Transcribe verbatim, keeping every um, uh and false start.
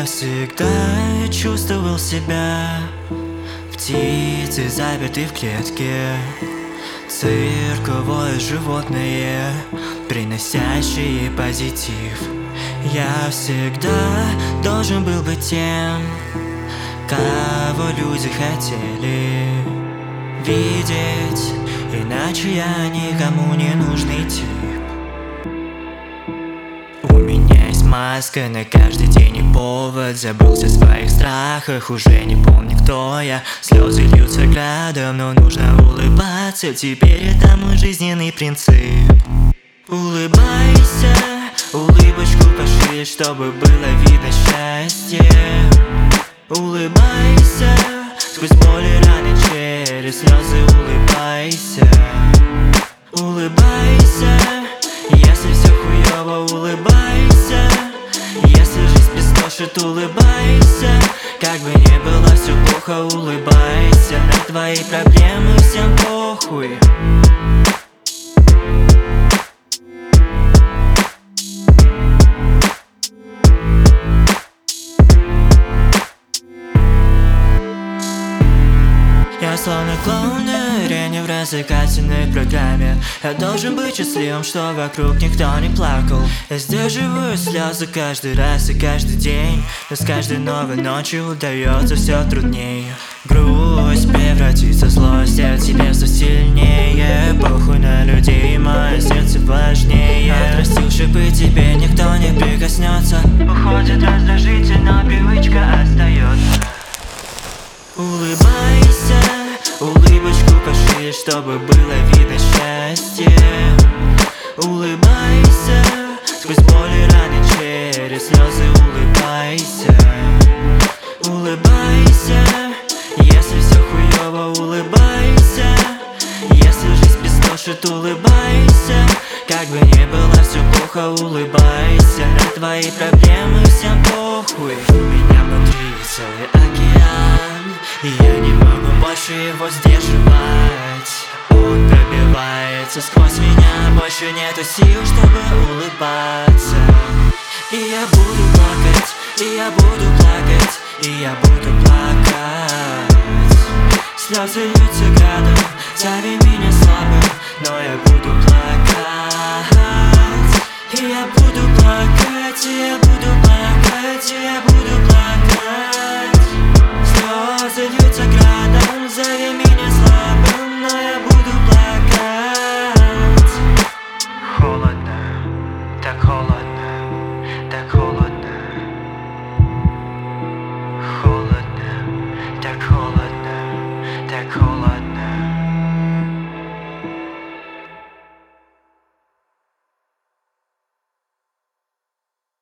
всегда чувствовал себя птицей, запертой в клетке, цирковое животное, приносящее позитив. Я всегда должен был быть тем, кого люди хотели видеть, иначе я никому не нужный тип. У меня есть маска на каждый день и повод. Забылся в своих страхах, уже не помню, кто я. Слезы льются градом, но нужно улыбаться. Теперь это мой жизненный принцип. Улыбайся, улыбочку пошли, чтобы было видно счастье. Улыбайся, сквозь боль и раны через слезы улыбайся. Улыбайся, если все хуёво, улыбайся. Если жизнь пестошит, улыбайся. Как бы ни было все плохо, улыбайся. На твои проблемы всем похуй. Я словно клоун на арене в развлекательной программе. Я должен быть счастливым, что вокруг никто не плакал. Я сдерживаю слезы каждый раз и каждый день, но с каждой новой ночью удается все труднее. Грусть превратится в злость, а тебе все сильнее. Похуй на людей, мое сердце важнее. Отрастил шипы, теперь никто не прикоснется. Уходит раздражитель, но привычка остается. Улыбайся, улыбочку пошли, чтобы было видно счастье. Улыбайся, сквозь боль и раны через слезы улыбайся. Улыбайся, если все хуёво, улыбайся. Если жизнь пестошит, улыбайся. Как бы ни было все плохо, улыбайся. На твои проблемы всем похуй. У меня внутри целый океан, и я не могу больше его сдерживать. Он пробивается сквозь меня, больше нету сил, чтобы улыбаться. И я буду плакать, и я буду плакать, и я буду плакать. Слезы льются градом, зови меня слабым, но я